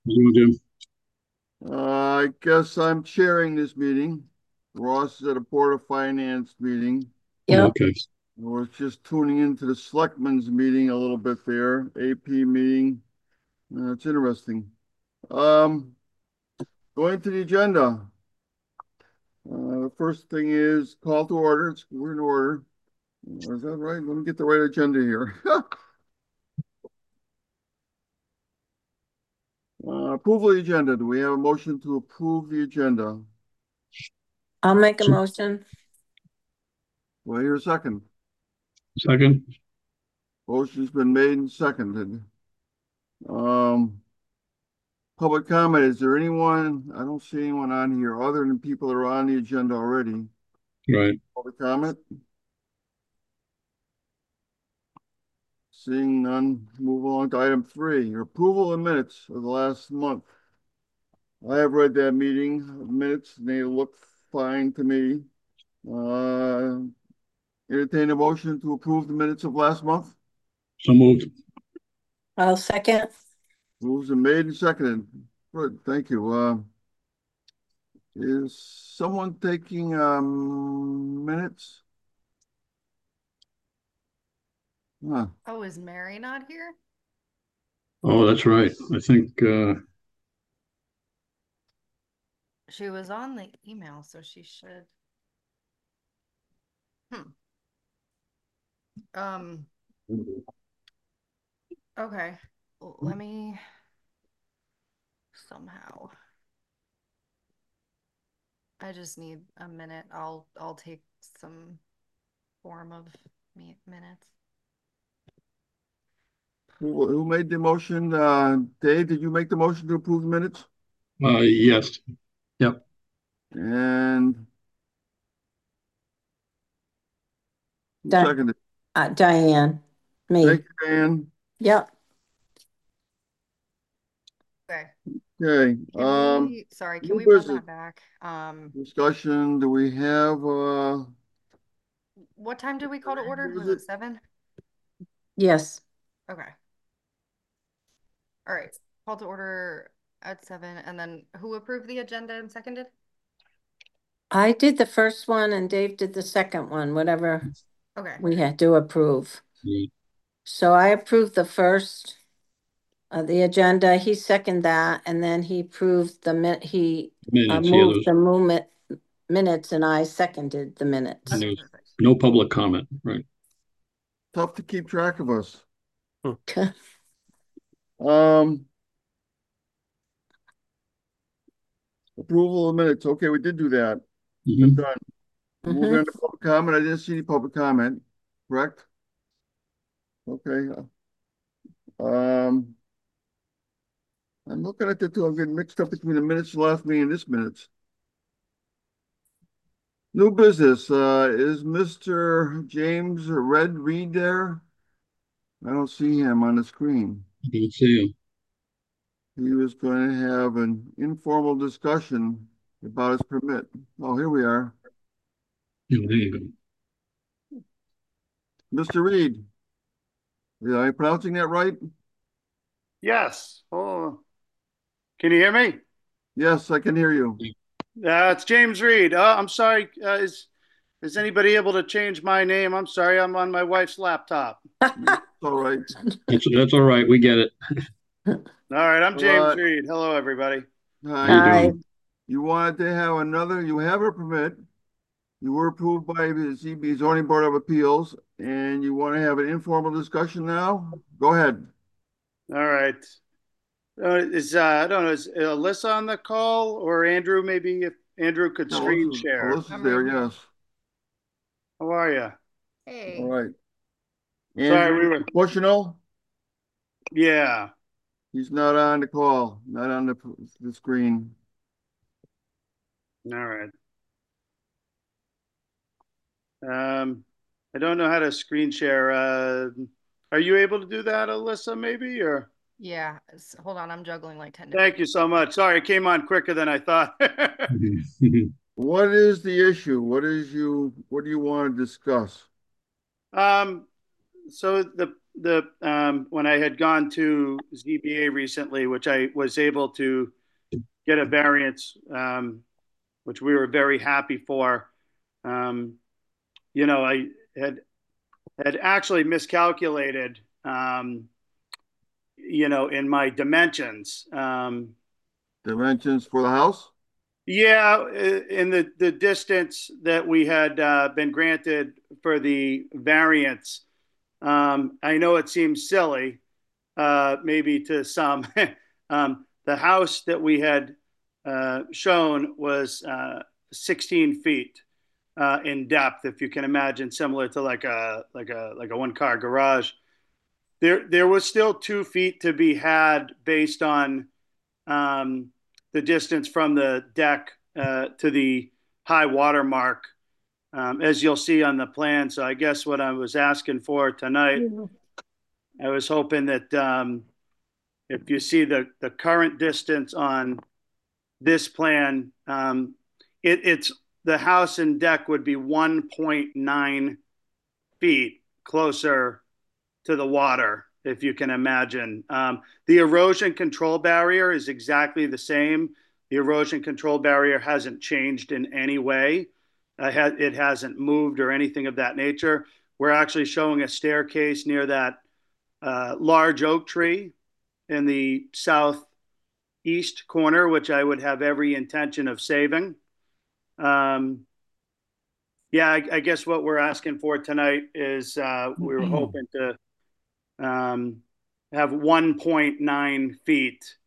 You, Jim? I guess I'm chairing this meeting. Ross is at a Board of Finance meeting. Oh, Yep. okay. I was just tuning into the Selectmen's meeting a little bit there, AP meeting. It's interesting. Um, Going to the agenda. The first thing is call to order. We're in order. Is that right? Let me get the right agenda here. Approval of the agenda. Do we have a motion to approve the agenda? I'll make a motion. Do I hear a second? Second. Motion's been made and seconded. Um, Public comment, is there anyone, I don't see anyone on here other than people that are on the agenda already. Right. Public comment? Seeing none, move along to item 3, approval of minutes of the last month. I have read that meeting minutes, and they look fine to me. Uh, Entertain a motion to approve the minutes of last month. So moved. I'll second. Moves are made and seconded. Good, thank you. Is someone taking minutes? Huh. Oh, is Mary not here? Oh, that's right. I think, She was on the email, so she should. Hmm. Um, okay. Let me somehow. I just need a minute. I'll take some form of minutes. Who made the motion? Dave, did you make the motion to approve the minutes? yes. Yep. And who Di- seconded? Diane, me. Thank you, Dan. Yep. Okay. Okay, Can new we run business that back? discussion. Do we have, What time did we call to order? Was it 7? Yes. Okay. All right. Call to order at 7. And then who approved the agenda and seconded? I did the first one and Dave did the second one, whatever Okay. we had to approve. Right. So I approved the first the agenda. He seconded that, and then he approved he Minutes. Yeah, moved the movement minutes, and I seconded the minutes. Okay, there's perfect. no public comment. Right. tough to keep track of us? Um, Approval of minutes. Okay, we did do that. Good Mhm. done. Moving Mhm. on to public comment. I didn't see any public comment, correct? Okay. Um, I'm looking at the two. I'm getting mixed up between the minutes last meeting and this minutes. New business, is Mr. James Red Reed there? I don't see him on the screen. I don't see him. He was going to have an informal discussion about his permit. Oh, here we are. Yeah, there you go. Mr. Reed, am I pronouncing that right? Yes. Oh, can you hear me? Yes, I can hear you. It's James Reed. I'm sorry. Is anybody able to change my name? I'm sorry. I'm on my wife's laptop. It's all right. That's all right. We get it. All right. I'm James Uh, Reed. Hello, everybody. How you Hi. Hi. doing? You wanted to have another, you have a permit. You were approved by the ZB Zoning Board of Appeals, and you want to have an informal discussion now? Go ahead. All right. I don't know. Is Alyssa on the call or Andrew? Maybe if Andrew could Yeah, screen share. Alyssa's I'm there, right here. yes. How are you? All Hey. right. Sorry, Andrew we were. Bushnell, Yeah. he's not on the call, not on the screen. All right. Um, I don't know how to screen share. Are you able to do that, Alyssa? Maybe or. Yeah. Hold on. I'm juggling like 10 different Thank you things. so much. Sorry, it came on quicker than I thought. Mhm. What is the issue? What do you want to discuss? um, so when I had gone to ZBA recently, which I was able to get a variance, which we were very happy for. I had actually miscalculated, in my dimensions. Dimensions for the house? Yeah, in the distance that we had been granted for the variance. I know it seems silly, maybe to some. The house that we had shown was 16 feet in depth, if you can imagine, similar to like a one car garage. There was still 2 feet to be had based on the distance from the deck to the high water mark, as you'll see on the plan. So I guess what I was asking for tonight, I was hoping that if you see the current distance on this plan, it's the house and deck would be 1.9 feet closer to the water, if you can imagine. The erosion control barrier is exactly the same. The erosion control barrier hasn't changed in any way. It hasn't moved or anything of that nature. We're actually showing a staircase near that large oak tree in the southeast corner, which I would have every intention of saving. Yeah, I guess what we're asking for tonight is we were hoping to have 1.9 feet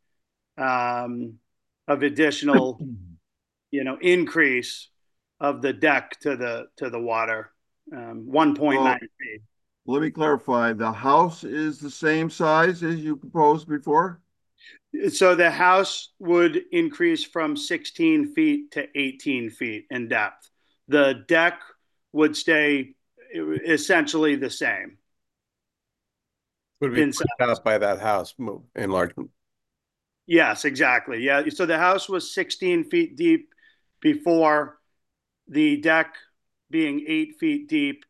of additional, increase of the deck to the water. 1.9 feet. Let me clarify. The house is the same size as you proposed before? So the house would increase from 16 feet to 18 feet in depth. The deck would stay essentially the same. Would be Inside. pushed out by that house enlargement. Yes, exactly. Yeah. So the house was 16 feet deep before, the deck being 8 feet deep.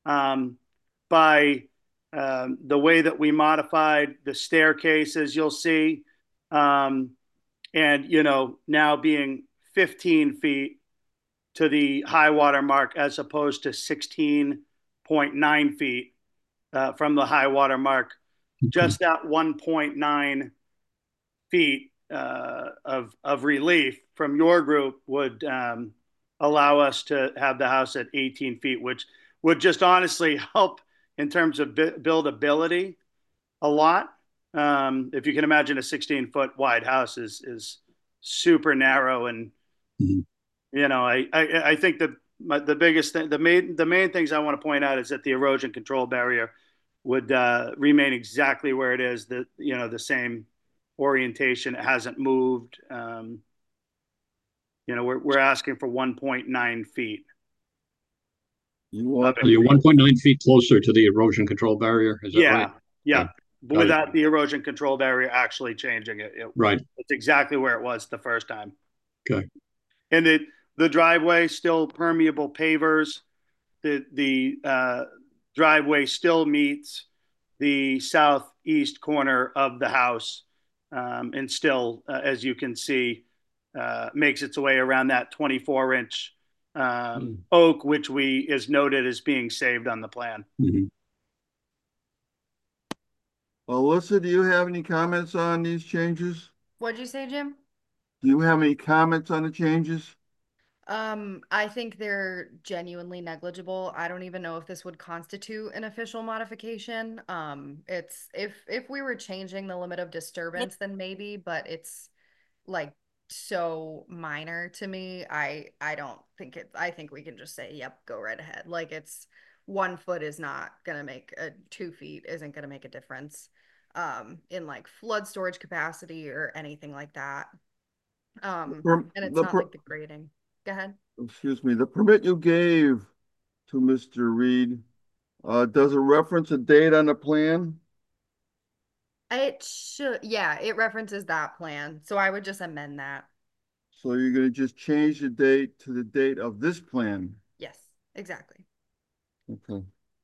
By the way that we modified the staircase, as you'll see, and now being 15 feet to the high water mark as opposed to 16.9 feet from the high water mark. Just that 1.9 feet of relief from your group would allow us to have the house at 18 feet, which would just honestly help in terms of buildability a lot. If you can imagine, a 16-foot wide house is super narrow, and I think that the biggest thing, the main things I want to point out is that the erosion control barrier would remain exactly where it is. The same orientation. It hasn't moved. We're asking for 1.9 feet. So you're 1.9 feet closer to the erosion control barrier, is that right? Yeah. Got Without it. the erosion control barrier actually changing it. Right. It's exactly where it was the first time. Okay. And the driveway, still permeable pavers. The driveway still meets the southeast corner of the house, and still, as you can see, makes its way around that 24-inch oak, which is noted as being saved on the plan. Mhm. Alyssa, do you have any comments on these changes? What'd you say, Jim? Do you have any comments on the changes? I think they're genuinely negligible. I don't even know if this would constitute an official modification. It's if we were changing the limit of disturbance, then maybe, but it's like so minor to me. I don't think I think we can just say, yep, go right ahead. Like, it's 1 foot is not gonna make 2 feet isn't gonna make a difference in like flood storage capacity or anything like that. And it's not like the grading. Go ahead. Excuse me, the permit you gave to Mr. Reed, does it reference a date on the plan? It should, yeah, it references that plan. So I would just amend that. So you're gonna just change the date to the date of this plan? Yes, exactly. Okay.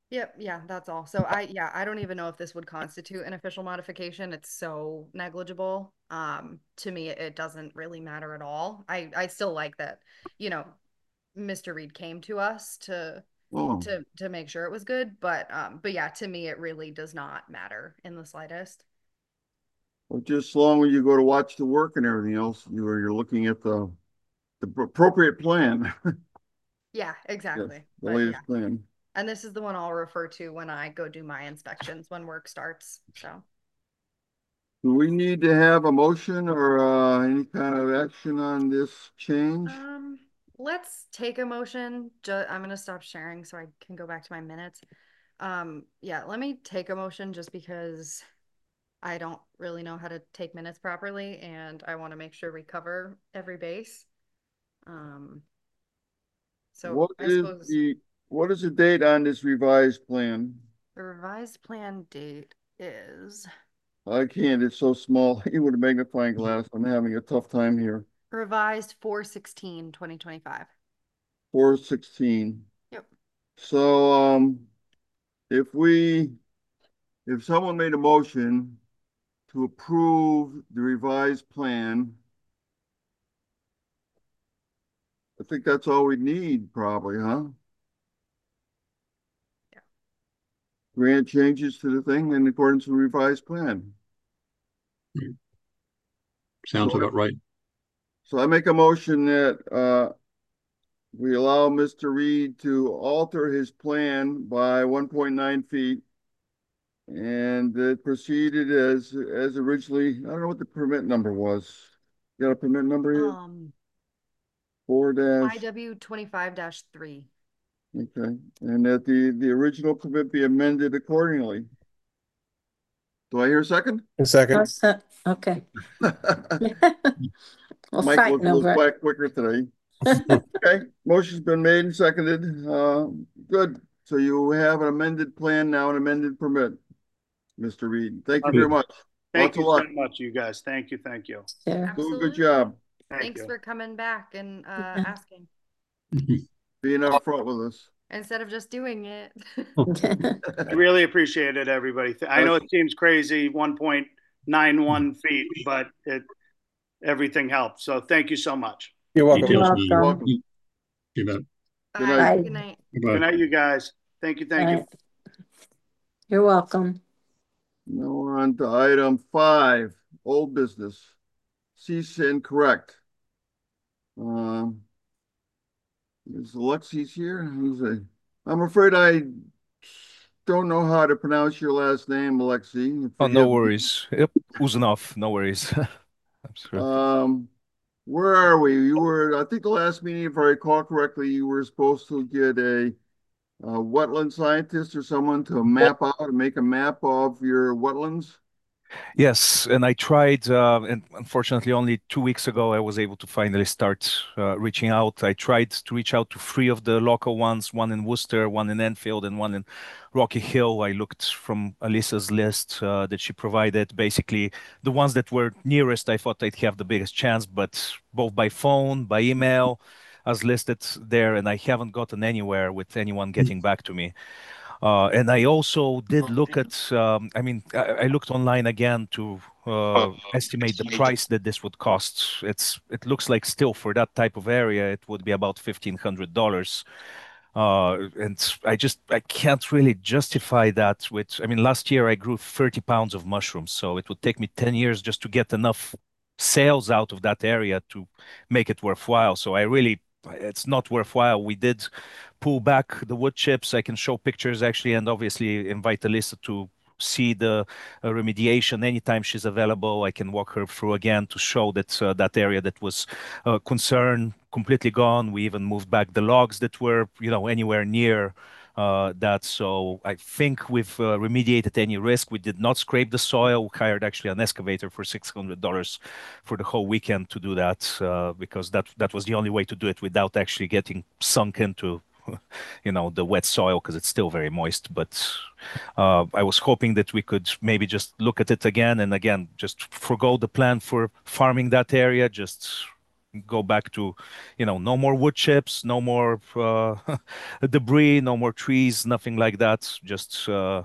Yep, yeah, that's all. So yeah, I don't even know if this would constitute an official modification. It's so negligible. To me, it doesn't really matter at all. I still like that, you know, Mr. Reed came to us Oh, to make sure it was good, but yeah, to me, it really does not matter in the slightest. well, just as long as you go to watch the work and everything else, you're looking at the appropriate plan. Yeah, Yes, exactly. the But yeah, latest plan. and this is the one I'll refer to when I go do my inspections when work starts. So, Do we need to have a motion or any kind of action on this change? um, let's take a motion. I'm gonna stop sharing so I can go back to my minutes. Yeah, let me take a motion just because I don't really know how to take minutes properly and I want to make sure we cover every base. Um, so What I is suppose the date on this revised plan? the revised plan date is I can't, it's so small. Even with a magnifying glass, I'm having a tough time here. revised 4/16/2025. 4/16. Yep. So, if we, if someone made a motion to approve the revised plan, I think that's all we need probably, huh? Yeah. Grant changes to the thing in accordance with revised plan. Sounds So, about right. so I make a motion that, we allow Mr. Reed to alter his plan by 1.9 feet. And it proceeded as originally, I don't know what the permit number was. You got a permit number here? 4 dash, IW 25-3. okay. And that the original permit be amended accordingly. Do I hear a second? A second. Okay. We'll Mike fight was a little over it. quiet quicker today. Okay, motion's been made and seconded. Good. So you have an amended plan now, an amended permit, Mr. Reed. Thank you very much. Thank Lots of you so luck. much, you guys. Thank you. Thank you. Sure. Do a good Absolutely. job Thank Thanks you. for coming back and asking being up front with us. instead of just doing it. I really appreciate it, everybody. I know it seems crazy, 1.91 feet, but everything helps. So thank you so much. You're welcome. Details. Welcome. Welcome. You bet. Good Bye. night. Good night. Good Goodbye. night, you guys. Thank you. Thank you. Right. You're welcome. Now we're on to item 5, old business. Cease and correct. Is Alexi's here? I'm afraid I don't know how to pronounce your last name, Alexi. Oh, no Forgive me. worries. Yep, Uzunov, no worries. Absolutely. Where are we? I think the last meeting, if I recall correctly, you were supposed to get a wetland scientist or someone to map out and make a map of your wetlands. Yes, and I tried, and unfortunately, only 2 weeks ago, I was able to finally start reaching out. I tried to reach out to 3 of the local ones, one in Worcester, one in Enfield, and one in Rocky Hill. I looked from Alyssa's list that she provided. Basically, the ones that were nearest, I thought I'd have the biggest chance, but both by phone, by email, as listed there, and I haven't gotten anywhere with anyone getting back to me. And I also did look at, I looked online again to estimate the price that this would cost. It looks like still for that type of area, it would be about $1,500. And I can't really justify that with, I mean, last year I grew 30 pounds of mushrooms, so it would take me 10 years just to get enough sales out of that area to make it worthwhile. So it's not worthwhile. We did pull back the wood chips. I can show pictures actually, and obviously invite Alyssa to see the remediation anytime she's available. I can walk her through again to show that that area that was concerned completely gone. We even moved back the logs that were, anywhere near that. So I think we've remediated any risk. We did not scrape the soil. We hired actually an excavator for $600 for the whole weekend to do that because that was the only way to do it without actually getting sunk into the wet soil because it's still very moist. But I was hoping that we could maybe just look at it again and again, just forgo the plan for farming that area, just go back to, no more wood chips, no more debris, no more trees, nothing like that. Just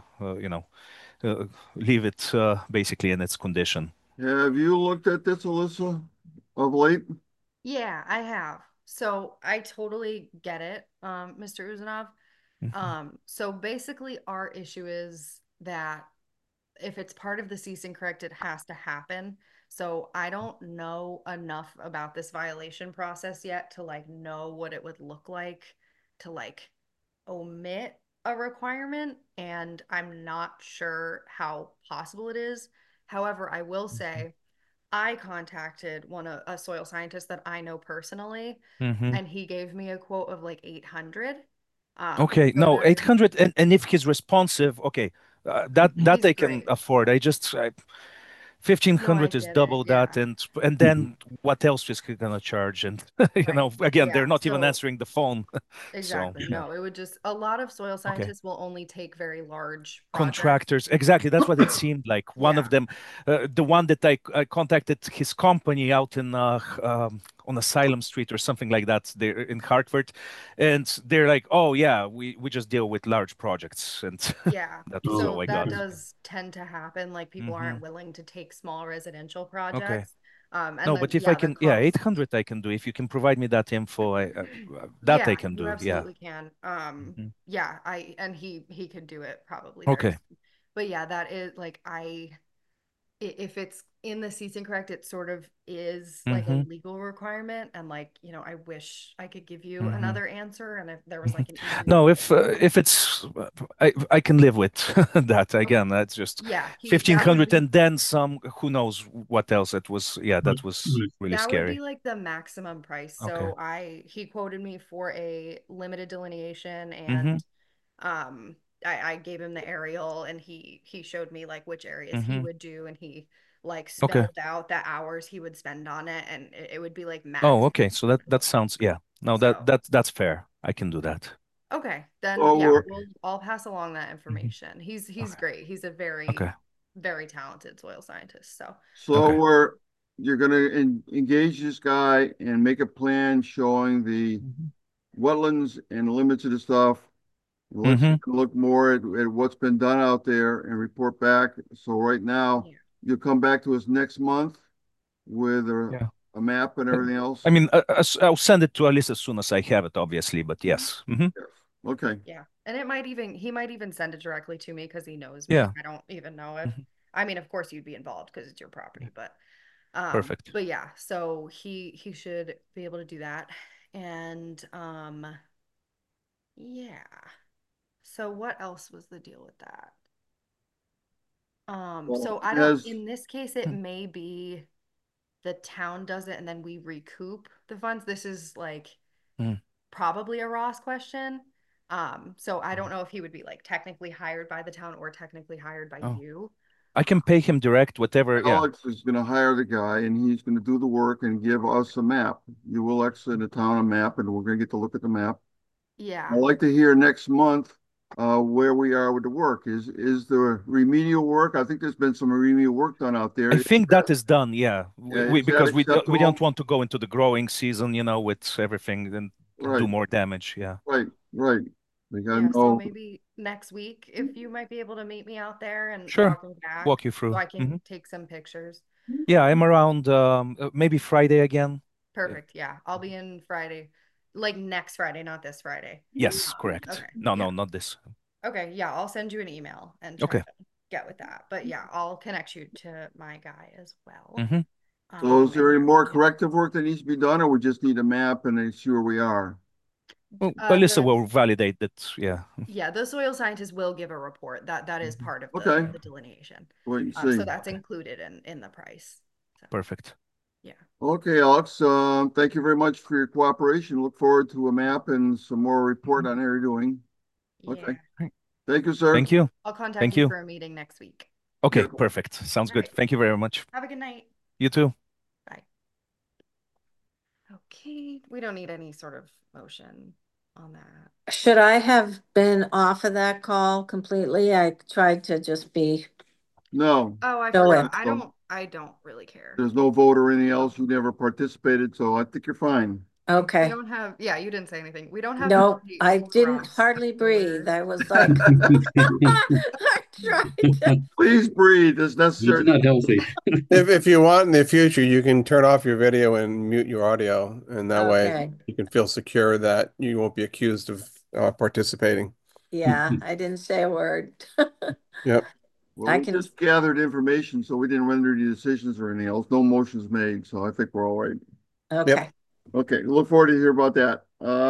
leave it basically in its condition. Have you looked at this, Alyssa, of late? Yeah, I have. So I totally get it, Mr. Uzanov. Mhm. So basically our issue is that if it's part of the cease and correct, it has to happen. So I don't know enough about this violation process yet to like know what it would look like to like omit a requirement, and I'm not sure how possible it is. However, I will say I contacted a soil scientist that I know personally, Mhm. and he gave me a quote of like 800. Okay, So no, there, 800, and if he's responsive, okay, that he's I can great. afford. I just No, I 1500 is get it. double that, Yeah, and then what else is he gonna charge? And right. again, they're Yeah. not even So answering the phone. So exactly. yeah, No, it would just, a lot of soil okay. scientists will only take very large projects. Contractors, exactly. That's what it seemed like. One Yeah. of them, the one that I contacted his company out in on Asylum Street or something like that, there in Hartford, and they're like, "Oh yeah, we just deal with large projects," and Yeah. that was Oh, all So I that got. okay. does tend to happen. Like people Hmm. aren't willing to take small residential Okay. projects. And No, then, but if I yeah, the can, yeah, cost. 800 I can do. If you can provide me that info, that I Yeah, can you do. Yeah. absolutely can. Hmm. Yeah, and he could do it probably very Okay. soon. But yeah, that is like if it's in the cease and correct, it sort of is like a Hmm. legal requirement. And like, I wish I could give you Hmm. another answer. And if there was Hmm. like an easy No, way to if it's I can live with that. okay. Again, that's just Yeah, that would 1500 be and then some. Who knows what else? It was, yeah, Right, that was right. really that would be scary. like the maximum price. Okay. So he quoted me for a limited delineation, Hmm. and um I gave him the aerial, and he showed me like which areas he Hmm. would do, and he like Okay. spelled out the hours he would spend on it, and it would be like Oh, max okay. So that sounds, yeah. No, so that's fair. I can do that. okay, then So yeah, we're, I'll pass along that Hmm. information. He's Okay. great. He's a Okay. very talented soil scientist. So so Okay. we're, you're gonna engage this guy and make a plan showing the Hmm. wetlands and limits of the stuff. Let Hmm. you look more at what's been done out there and report back. So right now, yeah. you'll come back to us next month with Yeah. a map and everything else. I mean, I'll send it to Alice as soon as I have it, obviously. But yes. Hmm. Yes. Okay. Yeah. And he might even send it directly to me because he knows me. Yeah. I don't even know if, Hmm. I mean, of course you'd be involved because it's your property, Perfect. but yeah, so he should be able to do that. And yeah. So what else was the deal with that? Well, So I don't, as in this case, it may be the town does it and then we recoup the funds. This is like Mm. probably a Ross question. So I don't know if he would be like technically hired by the town or technically hired by Oh, you. I can pay him direct, whatever. Yeah. Alex is gonna hire the guy and he's gonna do the work and give us a map. You will exit the town a map and we're gonna get to look at the map. I'd Yeah. like to hear next month where we are with the work. Is the remedial work? I think there's been some remedial work done out there. I think that is done. Yeah. Is that Because we don't acceptable? want to go into the growing season, with everything and do Right, more damage. Yeah. right. We gotta Yeah. So know, maybe next week, if you might be able to meet me out there and Sure. walk me back Walk you so through. I can Hmm. take some pictures. Yeah, I'm around maybe Friday again. Yeah. Perfect. Yeah. I'll be in Friday, like next Friday, not this Friday. Yes, correct. Okay. No, Yeah. no, not this. Okay. Yeah. I'll send you an email and try Okay. to get with that. But yeah, I'll connect you to my guy as well. Hmm. so is there And any more yeah, corrective work that needs to be done or we just need a map and then see where we are? Well, Alyssa the will validate that. Yeah. yeah, the soil scientist will give a report that is Mhm. part of Okay, the delineation. wait and see. So that's included in the price. So Perfect. yeah. Okay, Alex, thank you very much for your cooperation. Look forward to a map and some more report Mhm. on how you're doing. Yeah. Okay, Right. thank you, sir. Thank you. I'll contact Thank you you. for a meeting next week. Okay, Yeah. perfect. Sounds All good. right. Thank you very much. Have a good night. You too. Bye. Okay. We don't need any sort of motion on that. Should I have been off of that call completely? I tried to just be No, Oh, I Go forgot. ahead. I no, I don't really care. There's no vote or anything else. You never participated, so I think you're fine. We Okay. don't have, yeah, you didn't say anything. We don't have Nope, party I over didn't us, hardly so breathe. we're- I was like, I tried to. Please breathe. It's It's necessary. not healthy. If you want in the future, you can turn off your video and mute your audio, and that way Okay, you can feel secure that you won't be accused of participating. yeah, I didn't say a word. Yep. Well, I we can, just gathered information, so we didn't render any decisions or anything else. No motions made, so I think we're all right. okay. Okay, look forward to hear about that.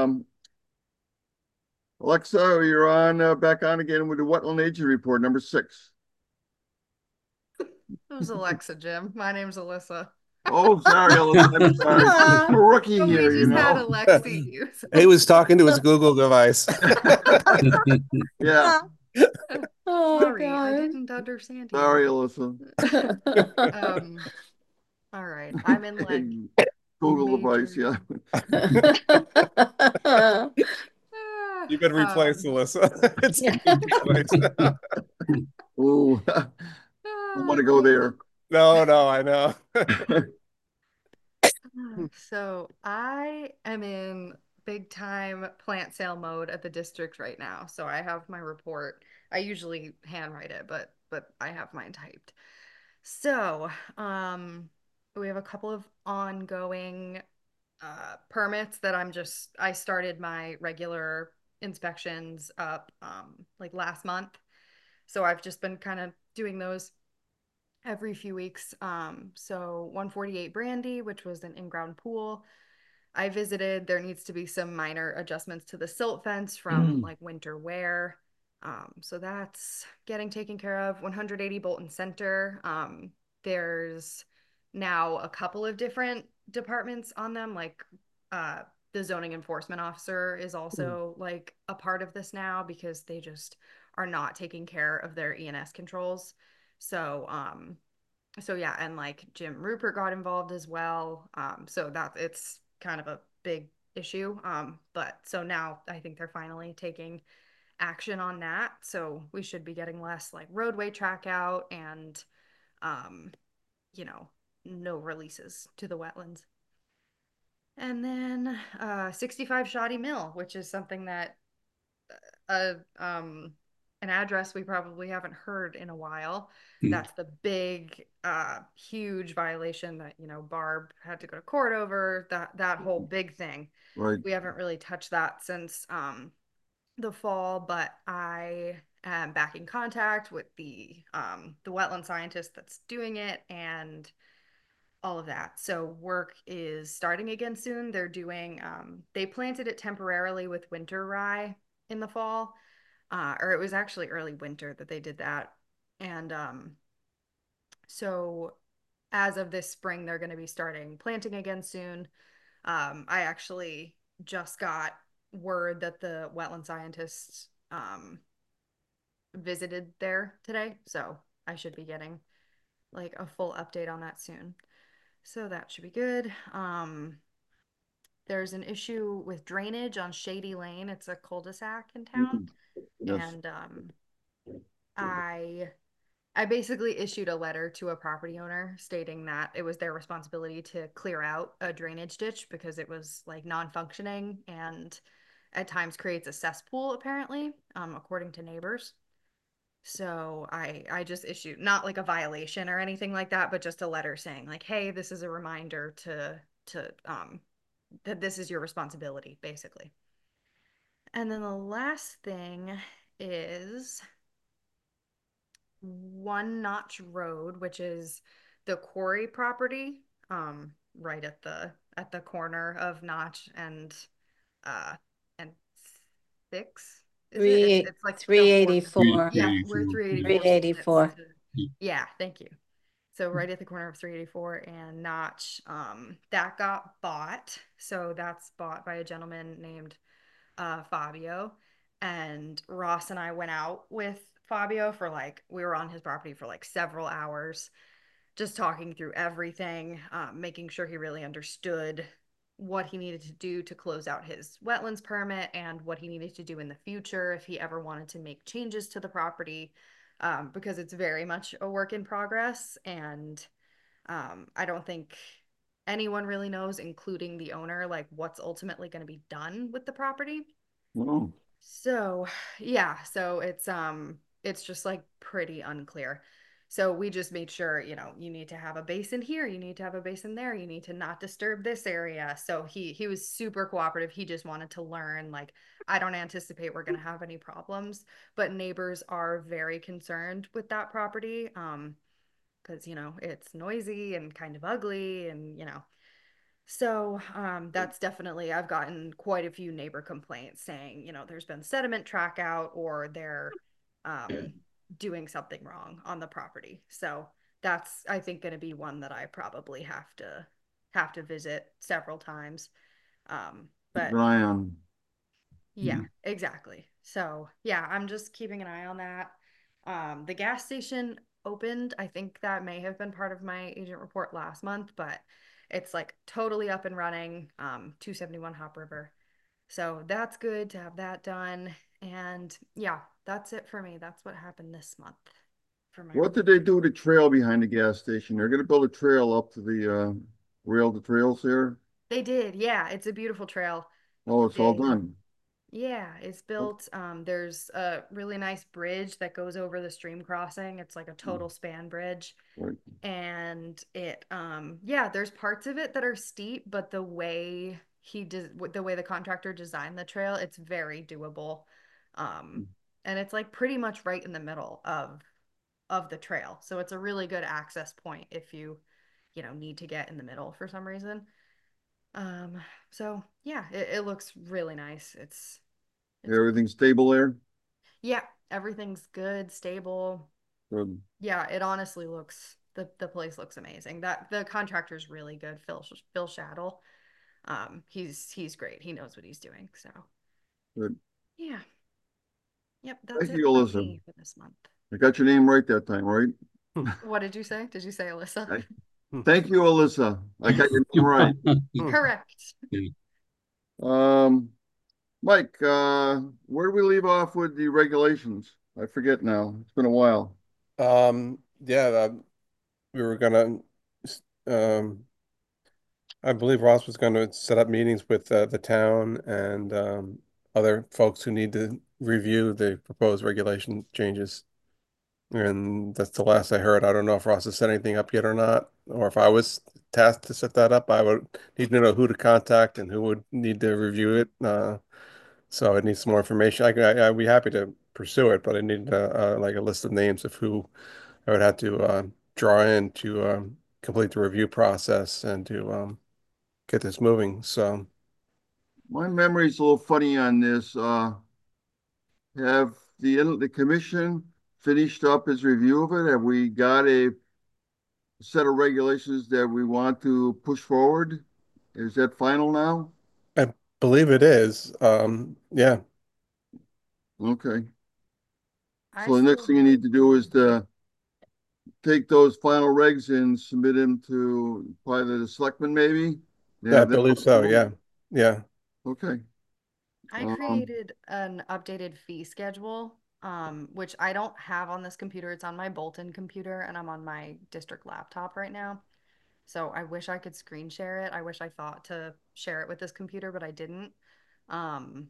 Alexa, you're on back on again with the wetland agent report, number 6. It was Alexa, Jim. My name's Alyssa. Oh, sorry, Alyssa. I'm sorry. I'm a rookie But here, we you just had know. Alexi use. He was talking to his Google device. Yeah, Oh, Sorry, I God. didn't understand you. sorry, Alyssa. Um, all right. I'm in like Google major. device, yeah. You better replace Alyssa. It's a Google device. Ooh, I want to go there. No, I know. So I am in big time plant sale mode at the district right now. So I have my report. I usually handwrite it, but I have mine typed. So, we have a couple of ongoing permits that I started my regular inspections up like last month. So I've just been kind of doing those every few weeks. So 148 Brandy, which was an in-ground pool, I visited. There needs to be some minor adjustments to the silt fence from like winter wear. So that's getting taken care of. 180 Bolton Center. There's now a couple of different departments on them, like uh, the zoning enforcement officer is also like a part of this now because they just are not taking care of their ENS controls. So, so yeah, and like Jim Rupert got involved as well. So that it's kind of a big issue. But so now I think they're finally taking action on that. So we should be getting less like roadway track out and, um, you know, no releases to the wetlands. And then 65 Shoddy Mill, which is something that uh, um, an address we probably haven't heard in a while. That's the big, huge violation that, you know, Barb had to go to court over, that whole big thing. Right. We haven't really touched that since the fall, but I am back in contact with the wetland scientist that's doing it and all of that. So work is starting again soon. They're doing they planted it temporarily with winter rye in the fall. Or it was actually early winter that they did that. And so as of this spring, they're going to be starting planting again soon. I actually just got word that the wetland scientists visited there today. So I should be getting like a full update on that soon. So that should be good. There's an issue with drainage on Shady Lane. It's a cul-de-sac in town. Yes. And I basically issued a letter to a property owner stating that it was their responsibility to clear out a drainage ditch because it was like non-functioning and at times creates a cesspool apparently, according to neighbors. So I just issued not like a violation or anything like that, but just a letter saying like, hey, this is a reminder to that this is your responsibility, basically. And then the last thing is One Notch Road, which is the quarry property, right at the corner of Notch uh and Six. Is it? It's like the horse. 384. Yeah, we're 384. 384. Yeah, thank you. So right at the corner of 384 and Notch, that got bought. So that's bought by a gentleman named Fabio. And Ross and I went out with Fabio for like, we were on his property for like several hours, just talking through everything, making sure he really understood what he needed to do to close out his wetlands permit and what he needed to do in the future if he ever wanted to make changes to the property, because it's very much a work in progress. And I don't think anyone really knows, including the owner, like what's ultimately going to be done with the property. Oh, So, yeah, so it's just like pretty unclear. So we just made sure, you need to have a basin here, you need to have a basin there, you need to not disturb this area. So he was super cooperative. He just wanted to learn, like, I don't anticipate we're going to have any problems, but neighbors are very concerned with that property because, it's noisy and kind of ugly and, so that's definitely, I've gotten quite a few neighbor complaints saying, there's been sediment track out or they're doing something wrong on the property. So that's, I think, going to be one that I probably have to visit several times. But Zion. yeah, exactly. So yeah, I'm just keeping an eye on that. The gas station opened. I think that may have been part of my agent report last month, but it's like totally up and running. 271 Hop River. So that's good to have that done. And yeah, that's it for me. That's what happened this month for my What did report. they do with the trail behind the gas station? They're gonna build a trail up to the rail to trails here. They did. Yeah, it's a beautiful trail. Oh, it's all They done. Yeah, it's built. There's a really nice bridge that goes over the stream crossing. It's like a total span bridge. Right. And yeah, there's parts of it that are steep, but the way the contractor designed the trail, it's very doable. Um, and it's like pretty much right in the middle of the trail. So it's a really good access point if you need to get in the middle for some reason. Um, so yeah, it looks really nice. It's Everything's stable there? Yeah, everything's good, stable. Good. Yeah, it honestly looks the place looks amazing. That the contractor's really good, Phil Shaddle. He's great. He knows what he's doing. So Good. yeah, yep, that's Thank it you, for Alyssa. me for this month. I got your name right that time, right? What did you say? Did you say Alyssa? Thank Thank you, Alyssa. I got your name right. Correct. Um, Mike, where do we leave off with the regulations? I forget now. It's been a while. Yeah, we were gonna, um, I believe Ross was gonna set up meetings with the town and other folks who need to review the proposed regulation changes. And that's the last I heard. I don't know if Ross has set anything up yet or not, or if I was tasked to set that up, I would need to know who to contact and who would need to review it. So I need some more information. I'd be happy to pursue it, but I need like a list of names of who I would have to draw in to complete the review process and to get this moving. So My memory's a little funny on this. Have the commission finished up its review of it? Have we got a set of regulations that we want to push forward? Is that final now? I believe it is. Yeah, Okay. I So the next still thing you need to do is need to. to take those final regs and submit them to probably the selectmen, maybe? yeah, I Yeah, believe so. Yeah, yeah. okay. I Um, created an updated fee schedule, which I don't have on this computer. It's on my Bolton computer, and I'm on my district laptop right now. So I wish I could screen share it. I wish I thought to share it with this computer, but I didn't. Um,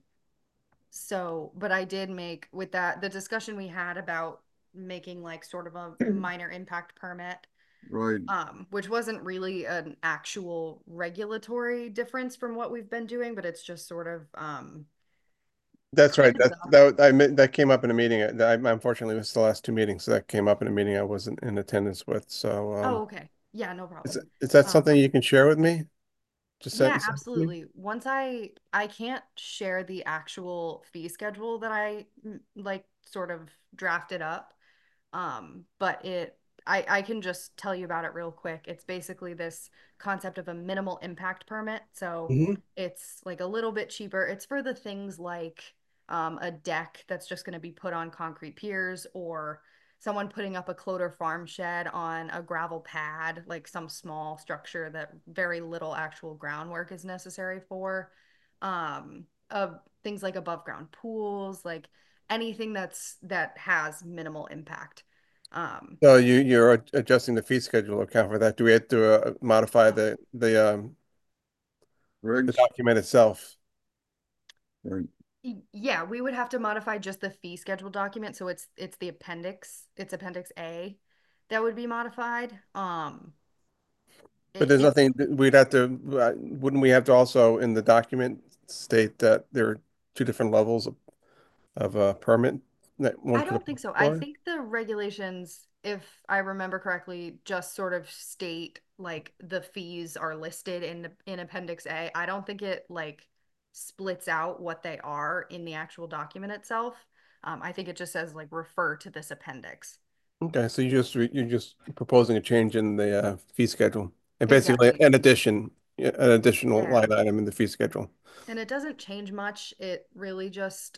but I did make with that the discussion we had about making like sort of a minor impact permit, right. which wasn't really an actual regulatory difference from what we've been doing, but it's just sort of That's right. cleans up. That came up in a meeting. I unfortunately missed the last two meetings. So that came up in a meeting I wasn't in attendance with. So Oh, okay. Yeah, no is problem. is that Um, something you can share with me? Just yeah, send it to me. absolutely. Once I can't share the actual fee schedule that I like sort of drafted up. But I can just tell you about it real quick. It's basically this concept of a minimal impact permit. So Hmm. it's like a little bit cheaper. It's for the things like a deck that's just going to be put on concrete piers or someone putting up a Cloder farm shed on a gravel pad, like some small structure that very little actual groundwork is necessary for. Things like above ground pools, like anything that has minimal impact. So you're adjusting the fee schedule to account for that. Do we have to modify the Regs? document itself? Right. Yeah, we would have to modify just the fee schedule document, so it's the appendix, it's Appendix A that would be modified. But It, there's it nothing, we'd have to, wouldn't we have to also in the document state that there are two different levels of a permit that one I could don't apply think so. I for? think the regulations, if I remember correctly, just sort of state like the fees are listed in Appendix A. I don't think it like splits out what they are in the actual document itself. I think it just says like refer to this appendix. Okay, so you're just proposing a change in the fee schedule and basically Exactly. an addition, yeah, an additional Yeah. line item in the fee schedule. And it doesn't change much. It really just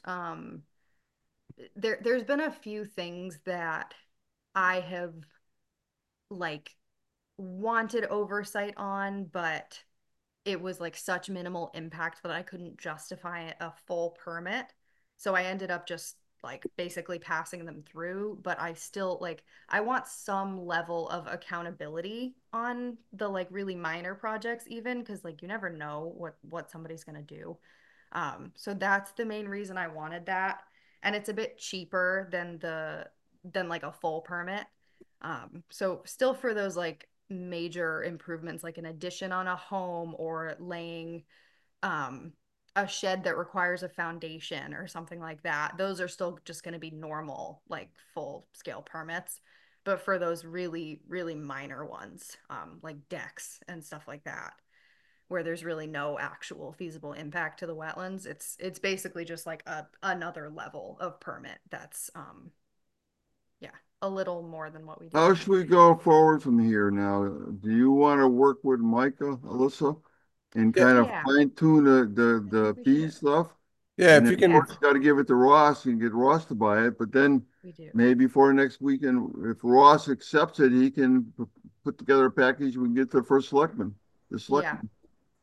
there's been a few things that I have like wanted oversight on, but it was like such minimal impact that I couldn't justify a full permit. So I ended up just like basically passing them through, but I still like I want some level of accountability on the like really minor projects even because like you never know what somebody's going to do. So that's the main reason I wanted that. And it's a bit cheaper than like a full permit. So still for those like major improvements, like an addition on a home or laying um, a shed that requires a foundation or something like that, those are still just going to be normal, like full scale permits. But for those really, really minor ones, like decks and stuff like that, where there's really no actual feasible impact to the wetlands, it's basically just like another level of permit that's yeah, a little more than what we do How now. should we go forward from here now? Do you want to work with Micah, Alyssa, and Yeah, kind of Yeah, fine tune I the think we fee should. stuff? yeah, And if then you of can, Yeah, course, got to give it to Ross and get Ross to buy it. But then we do. maybe for next weekend, if Ross accepts it, he can put together a package. We can get to the first selectman, the Yeah, selectman.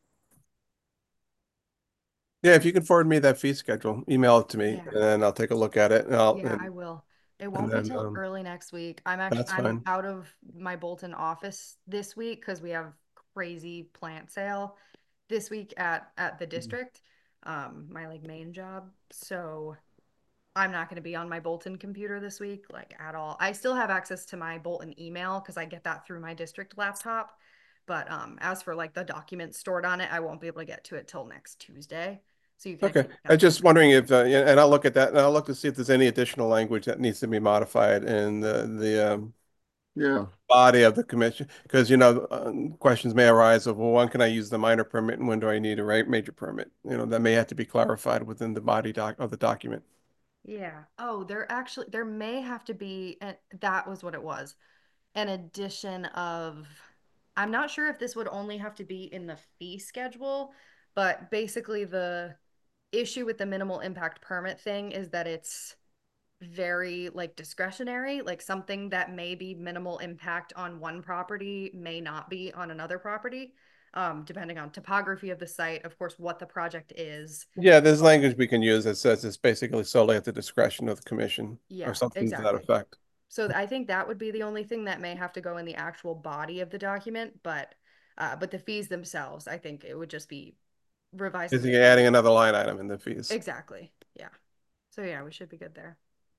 yeah, if you can forward me that fee schedule, email it to me yeah. and then I'll take a look at it and I'll, Yeah, I will. It and won't be then, till early next week. that's I'm fine. out of my Bolton office this week because we have crazy plant sale this week at the district, my like main job. So I'm not going to be on my Bolton computer this week, like at all. I still have access to my Bolton email because I get that through my district laptop. But as for like the documents stored on it, I won't be able to get to it till next Tuesday. So you can Okay, expect I that was from just me. wondering if, yeah, and I'll look at that and I'll look to see if there's any additional language that needs to be modified in the Yeah. body of the commission, because questions may arise of, well, when can I use the minor permit and when do I need a major permit? That may have to be clarified within the body doc of the document. Yeah. Oh, there may have to be, and that was what it was, an addition of, I'm not sure if this would only have to be in the fee schedule, but basically the issue with the minimal impact permit thing is that it's very like discretionary, like something that may be minimal impact on one property may not be on another property, depending on topography of the site, of course, what the project is. Yeah, there's language we can use that says it's basically solely at the discretion of the commission or Yeah, something to that exactly. effect. So I think that would be the only thing that may have to go in the actual body of the document, but the fees themselves, I think it would just be revising the Basically adding another line item in the fees. exactly. Yeah. So yeah, we should be good there.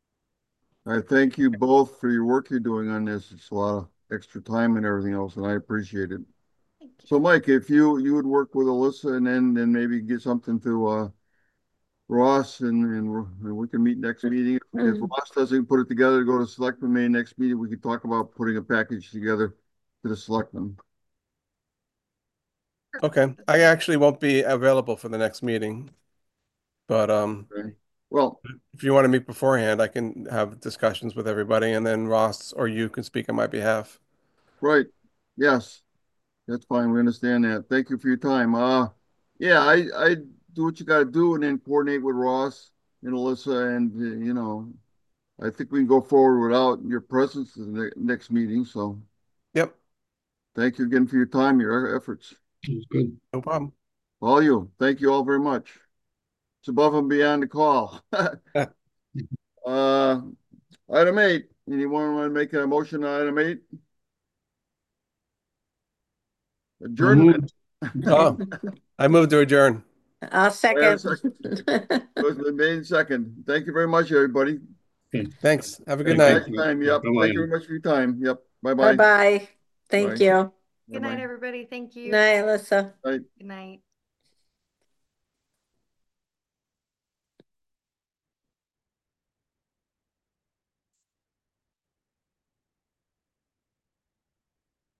I thank you both for your work you're doing on this. It's a lot of extra time and everything else, and I appreciate it. Thank So, you. Mike, if you would work with Alyssa and then maybe get something to Ross and we can meet next meeting. If Ross doesn't put it together to go to selectmen May next meeting, we can talk about putting a package together to the selectmen. Perfect. Okay, I actually won't be available for the next meeting, but Okay. Well, if you want to meet beforehand, I can have discussions with everybody and then Ross or you can speak on my behalf. right. Yes, that's fine. We understand that. Thank you for your time. Yeah, I do what you got to do and then coordinate with Ross and Alyssa and I think we can go forward without your presence in the next meeting. So Yep, thank you again for your time, your efforts. Sounds good. no problem. All you. Thank you all very much. It's above and beyond the call. Uh, Item 8, anyone want to make a motion on item 8? Adjournment. Oh, I moved to adjourn. I'll second. Motion been made and second. Thank you very much, everybody. Thanks. Have a good Thank night. Next time, yep. Bye-bye. Thank you very much for your time. Yep. Bye-bye. Bye-bye. Thank Bye. you. Good night, Bye-bye. everybody. Thank you. Night, Alyssa. Bye. Good night.